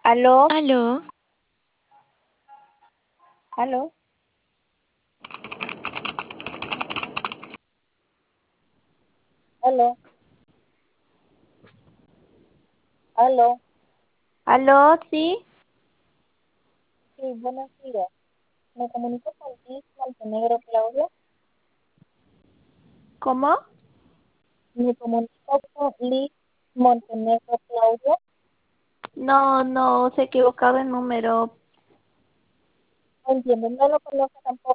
Aló, Aló, aló, aló, aló. aló, sí, Sí, buenos días. Me comunico con Liz Montenegro Claudia. ¿cómo? Me comunico con Liz Montenegro Claudia. No, no, se equivocado el número. No entiendo, no lo conozco tampoco.